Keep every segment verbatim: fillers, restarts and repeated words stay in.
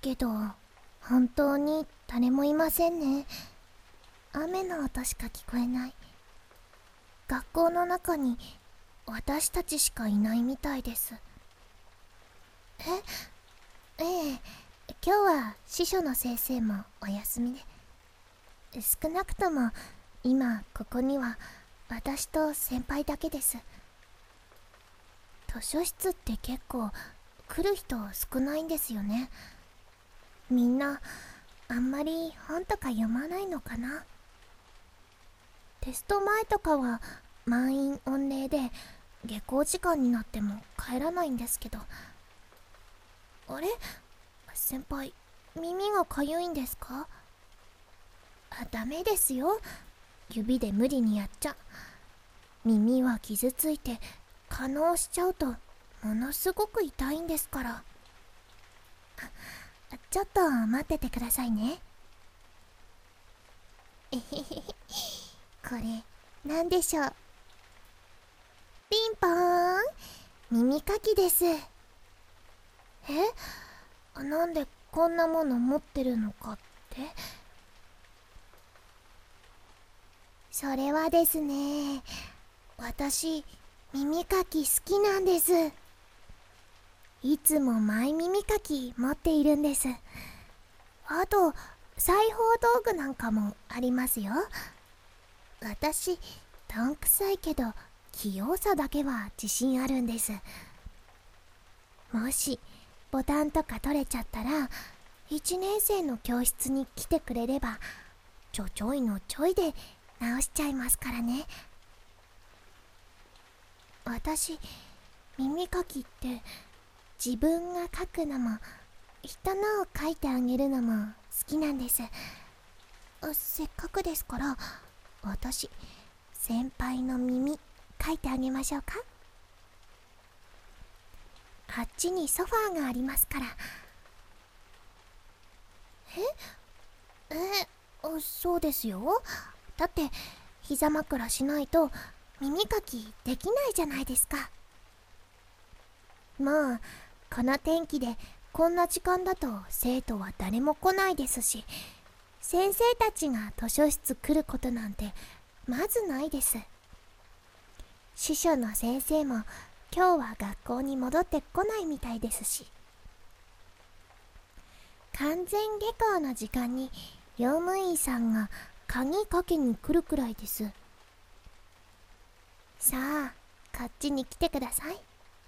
けど本当に誰もいませんね。雨の音しか聞こえない。学校の中に私たちしかいないみたいです。えええ今日は司書の先生もお休みで、少なくとも今ここには私と先輩だけです。図書室って結構来る人少ないんですよね。みんなあんまり本とか読まないのかな。テスト前とかは満員御礼で下校時間になっても帰らないんですけど。あれ、先輩、耳がかゆいんですか？あ、ダメですよ。指で無理にやっちゃ。耳は傷ついて化膿しちゃうとものすごく痛いんですから。ちょっと待っててくださいね。えへへへ、これなんでしょう。ピンポーン、耳かきです。え、なんでこんなもの持ってるのかって？それはですね、私耳かき好きなんです。いつもマイ耳かき持っているんです。あと裁縫道具なんかもありますよ。私どんくさいけど器用さだけは自信あるんです。もしボタンとか取れちゃったらいちねん生の教室に来てくれればちょちょいのちょいで直しちゃいますからね。私耳かきって自分が書くのも人のを書いてあげるのも好きなんです。せっかくですから私先輩の耳書いてあげましょうか。あっちにソファーがありますから。ええあそうですよ。だって膝枕しないと耳かきできないじゃないですか。まあこの天気でこんな時間だと生徒は誰も来ないですし、先生たちが図書室来ることなんてまずないです。司書の先生も今日は学校に戻ってこないみたいですし、完全下校の時間に用務員さんが鍵かけに来るくらいです。さあこっちに来てください。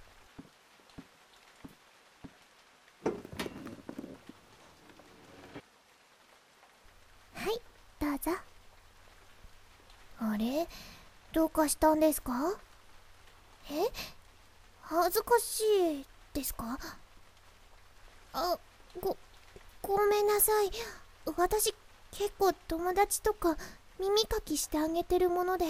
はい、どうぞ。あれ、どうかしたんですか？え、恥ずかしいですか？あ、ご、ごめんなさい。私結構友達とか耳かきしてあげてるもので、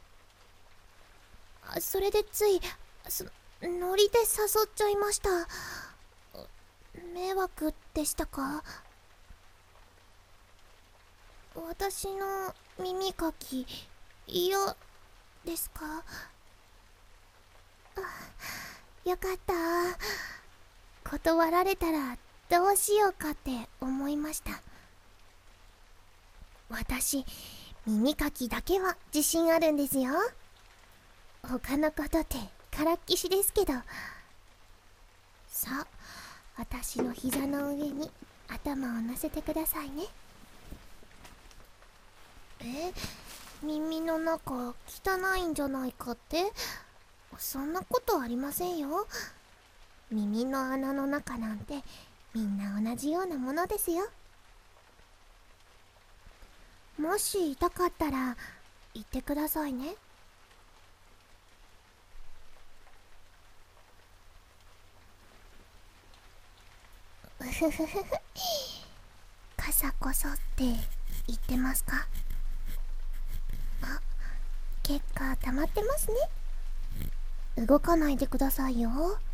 それでついそノリで誘っちゃいました。迷惑でしたか？私の耳かき嫌ですか？あ、よかった。断られたらどうしようかって思いました。私耳かきだけは自信あるんですよ。他のことってからっきしですけど。さあ私の膝の上に頭を乗せてくださいね。え、耳の中汚いんじゃないかって？そんなことありませんよ。耳の穴の中なんてみんな同じようなものですよ。もし痛かったら言ってくださいね。うふふふふ、傘こそって言ってますか？あ、結果溜まってますね。動かないでくださいよ。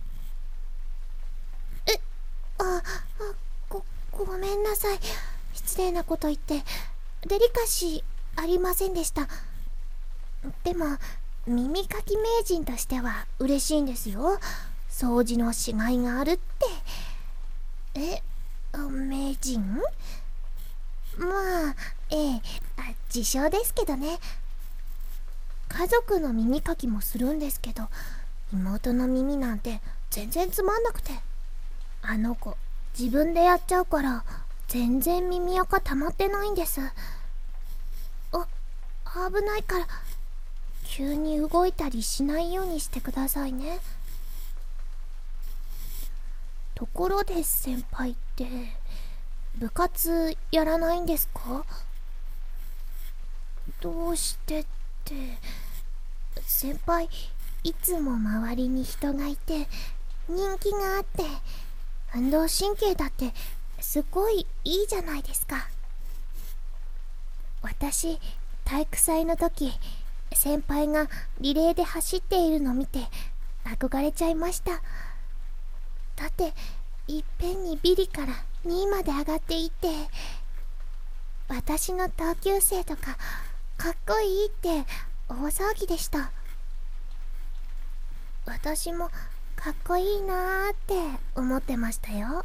え、あ、あ、ご、ごめんなさい。失礼なこと言ってデリカシーありませんでした。でも耳かき名人としては嬉しいんですよ。掃除のしがいがあるって。え、 名人？まあ、ええ、あ、自称ですけどね。家族の耳かきもするんですけど、妹の耳なんて全然つまんなくて、あの子自分でやっちゃうから全然耳垢溜まってないんです。あ、危ないから急に動いたりしないようにしてくださいね。ところで先輩って部活やらないんですか？どうしてって、先輩いつも周りに人がいて人気があって、運動神経だってすごいいいじゃないですか。私体育祭の時、先輩がリレーで走っているの見て憧れちゃいました。だっていっぺんにビリからにいまで上がっていって、私の同級生とかかっこいいって大騒ぎでした。私もかっこいいなーって思ってましたよ。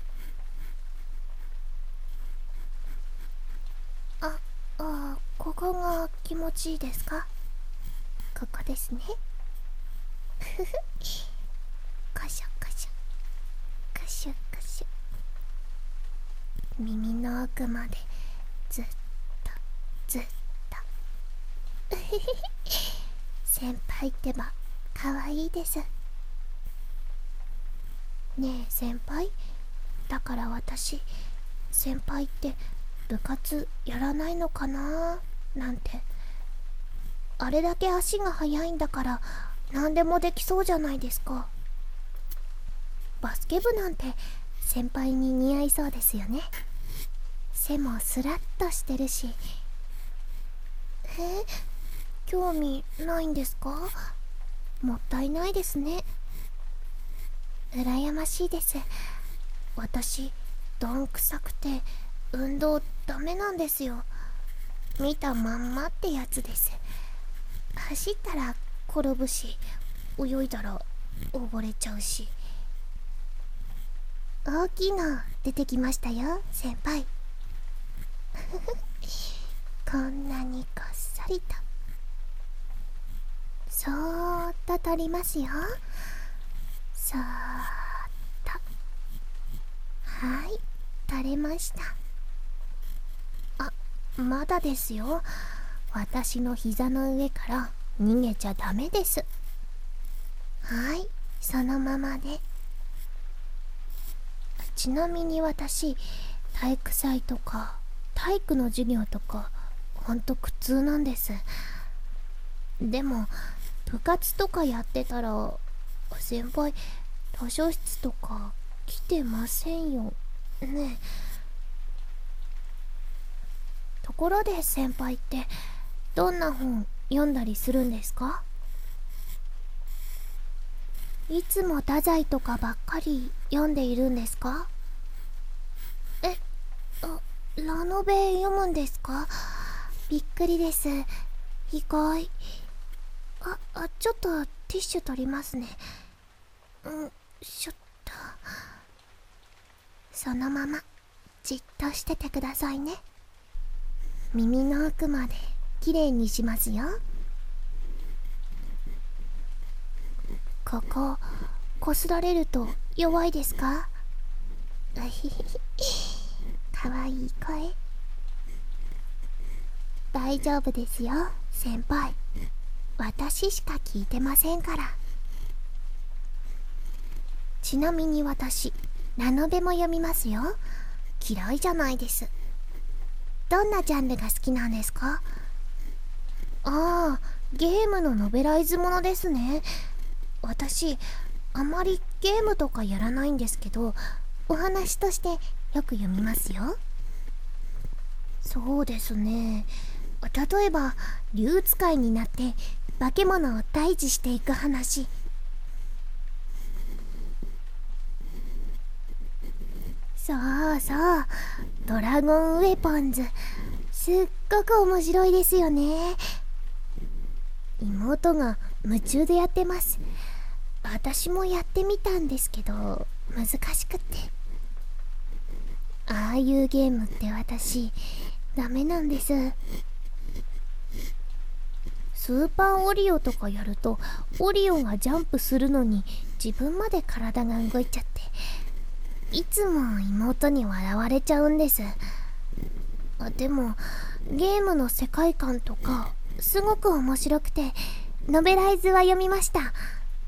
あ、あ、ここが気持ちいいですか？ここですね。ふふこしょこしょこしょこしょ。耳の奥までずっとずっと先輩ってばかわいいです。ねえ先輩、だから私先輩って部活やらないのかななんて。あれだけ足が速いんだから何でもできそうじゃないですか。バスケ部なんて先輩に似合いそうですよね。背もスラッとしてるし。え、興味ないんですか？もったいないですね。羨ましいです。私どんくさくて運動ダメなんですよ。見たまんまってやつです。走ったら転ぶし、泳いだら溺れちゃうし。大きいの出てきましたよ先輩。こんなにこっそりとそーっと取りますよ。そーっと。はい、取れました。あ、まだですよ。私の膝の上から逃げちゃダメです。はい、そのままで。ちなみに私、体育祭とか体育の授業とかほんと苦痛なんです。でも部活とかやってたら先輩図書室とか来てませんよね。ところで先輩ってどんな本読んだりするんですか？いつも太宰とかばっかり読んでいるんですか？え、あ、ラノベ読むんですか？びっくりです。意外。あ、あ、ちょっとティッシュ取りますね。うん、しょっと。そのままじっとしててくださいね。耳の奥まできれいにしますよ。こここすられると弱いですか？あひひかわいい声。大丈夫ですよ先輩、私しか聞いてませんから。ちなみに私ラノベも読みますよ。嫌いじゃないです。どんなジャンルが好きなんですか？ああ、ゲームのノベライズものですね。私あまりゲームとかやらないんですけど、お話としてよく読みますよ。そうですね、例えば竜使いになって化け物を退治していく話。そうそう、ドラゴンウェポンズ、すっごく面白いですよね。妹が夢中でやってます。私もやってみたんですけど難しくって。 ああいうゲームって私ダメなんです。スーパーオリオとかやるとオリオがジャンプするのに自分まで体が動いちゃって、いつも妹に笑われちゃうんです。でもゲームの世界観とかすごく面白くて、ノベライズは読みました。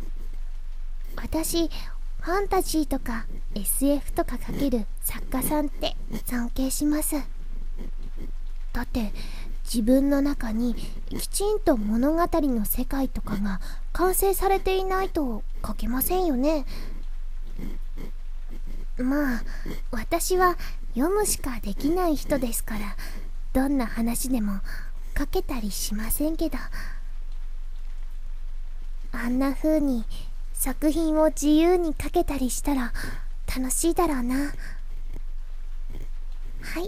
私ファンタジーとか エスエフ とか書ける作家さんって尊敬します。だって自分の中にきちんと物語の世界とかが完成されていないと書けませんよね。まあ私は読むしかできない人ですから、どんな話でも書けたりしませんけど、あんな風に作品を自由に書けたりしたら楽しいだろうな。はい、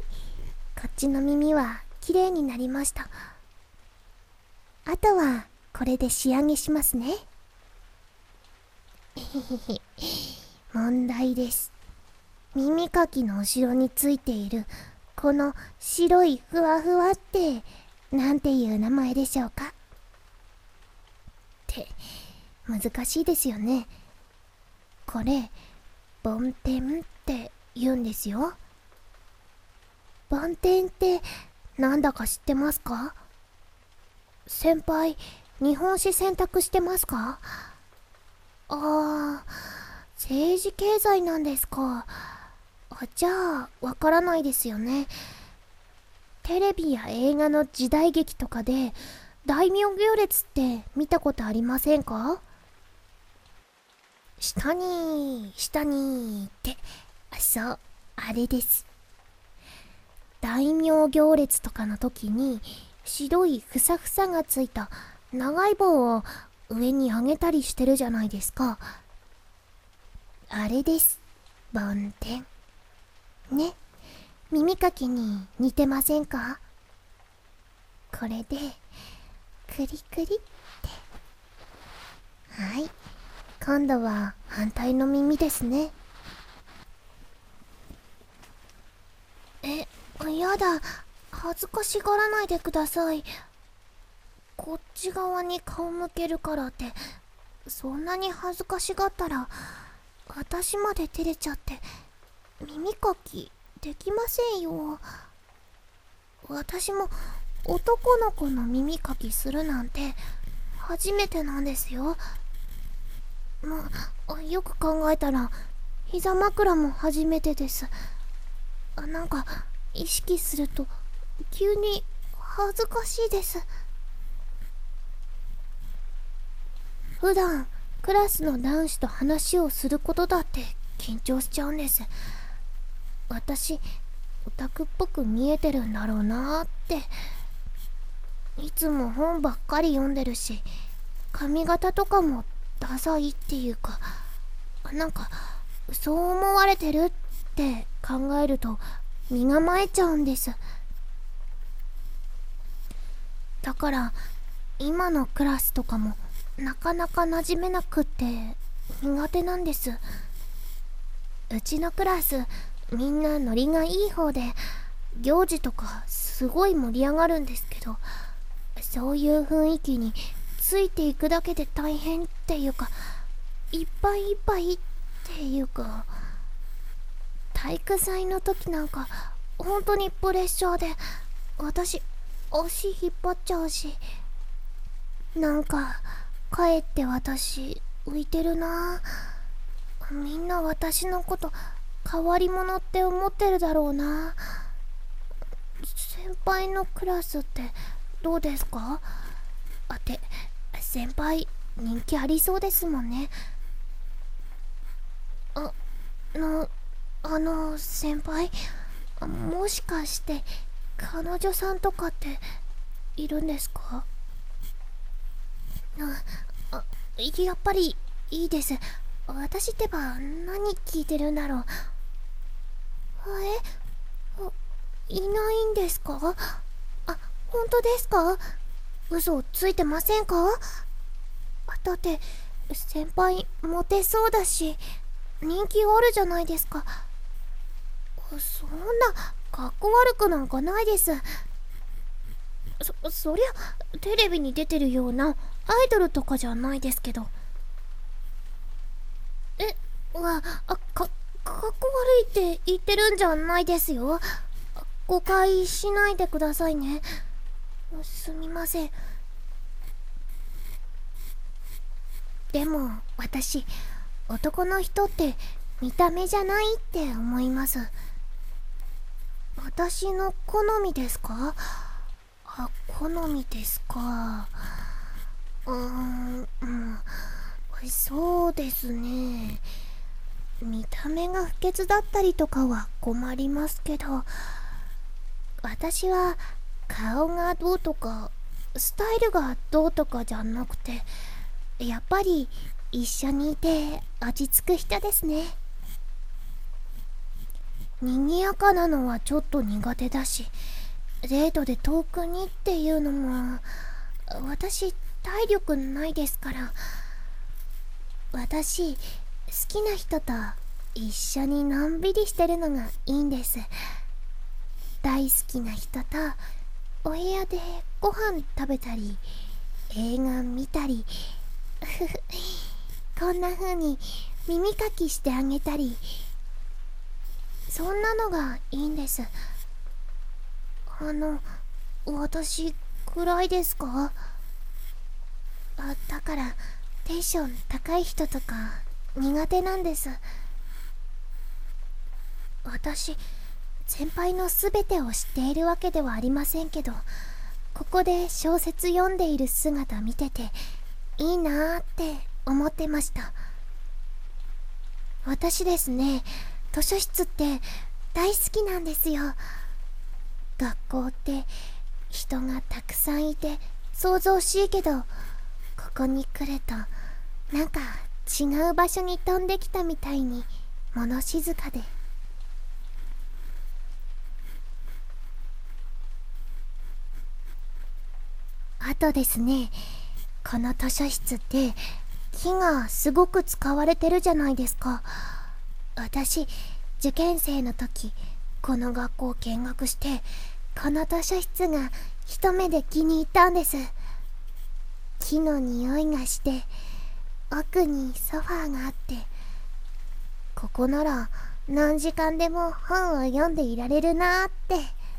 こっちの耳は綺麗になりました。あとはこれで仕上げしますね。問題です。耳かきの後ろについているこの白いふわふわってなんていう名前でしょうか？って難しいですよね。これ梵天って言うんですよ。梵天ってなんだか知ってますか？先輩、日本史選択してますか？ああ、政治経済なんですか。あ、じゃあわからないですよね。テレビや映画の時代劇とかで大名行列って見たことありませんか？下に下にって、そう、あれです。大名行列とかの時に白いふさふさがついた長い棒を上に上げたりしてるじゃないですか。あれです、梵天ね。耳かきに似てませんか？これでクリクリって。はい、今度は反対の耳ですね。え、やだ、恥ずかしがらないでください。こっち側に顔向けるからってそんなに恥ずかしがったら私まで照れちゃって耳かきできませんよ。私も男の子の耳かきするなんて初めてなんですよ。まあ、よく考えたら膝枕も初めてです。なんか意識すると急に恥ずかしいです。普段クラスの男子と話をすることだって緊張しちゃうんです。私オタクっぽく見えてるんだろうなーって。いつも本ばっかり読んでるし、髪型とかもダサいっていうか、なんかそう思われてるって考えると身構えちゃうんです。だから今のクラスとかもなかなか馴染めなくって苦手なんです。うちのクラスみんなノリがいい方で、行事とかすごい盛り上がるんですけど、そういう雰囲気についていくだけで大変っていうか、いっぱいいっぱいっていうか、体育祭の時なんか本当にプレッシャーで私足引っ張っちゃうし、なんかかえって私浮いてるな。みんな私のこと変わり者って思ってるだろうな。先輩のクラスってどうですか？あて、先輩人気ありそうですもんね。あのあの先輩、もしかして彼女さんとかっているんですか？あ、あ、やっぱりいいです。私ってば何聞いてるんだろう。え、いないんですか？あ、本当ですか？嘘ついてませんか？だって先輩モテそうだし人気あるじゃないですか。 そんなかっこ悪くなんかないです。そそりゃテレビに出てるようなアイドルとかじゃないですけど。えわあかかっこ悪いって言ってるんじゃないですよ。誤解しないでくださいね。すみません。でも私、男の人って見た目じゃないって思います。私の好みですか？あ、好みですか。うーん、うん、そうですね。見た目が不潔だったりとかは困りますけど、私は顔がどうとかスタイルがどうとかじゃなくて、やっぱり一緒にいて落ち着く人ですね。賑やかなのはちょっと苦手だし、デートで遠くにっていうのも私体力ないですから。私好きな人と一緒にのんびりしてるのがいいんです。大好きな人とお部屋でご飯食べたり映画見たりこんな風に耳かきしてあげたり、そんなのがいいんです。あの、私暗いですか？あ、だからテンション高い人とか苦手なんです。私、先輩の全てを知っているわけではありませんけど、ここで小説読んでいる姿見てていいなーって思ってました。私ですね、図書室って大好きなんですよ。学校って人がたくさんいて騒々しいけど、ここに来るとなんか違う場所に飛んできたみたいに物静かで。あとですね、この図書室って木がすごく使われてるじゃないですか。私、受験生の時この学校を見学して、この図書室が一目で気に入ったんです。木の匂いがして、奥にソファーがあって、ここなら何時間でも本を読んでいられるなーって。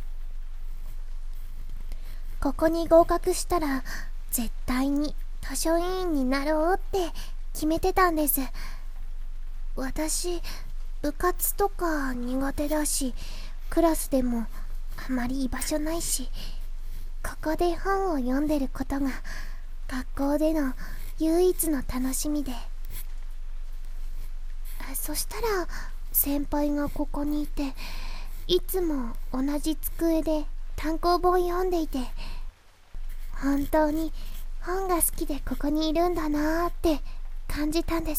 ここに合格したら絶対に図書委員になろうって決めてたんです。私、部活とか苦手だし、クラスでもあまり居場所ないし、ここで本を読んでることが学校での唯一の楽しみで。そしたら先輩がここにいて、いつも同じ机で単行本読んでいて、本当に本が好きでここにいるんだなーって感じたんです。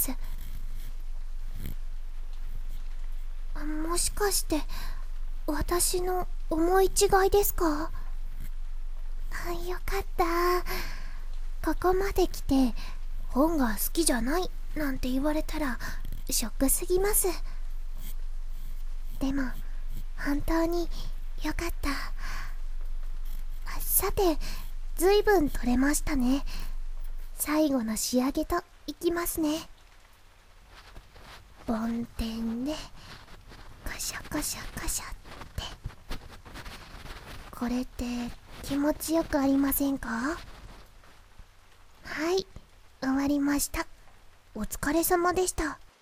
もしかして私の思い違いですか？あ、よかった。ここまで来て本が好きじゃないなんて言われたらショックすぎます。でも本当によかった。さて、ずいぶん取れましたね。最後の仕上げといきますね。梵天でカシャカシャカシャって。これって気持ちよくありませんか？はい、終わりました。お疲れ様でした。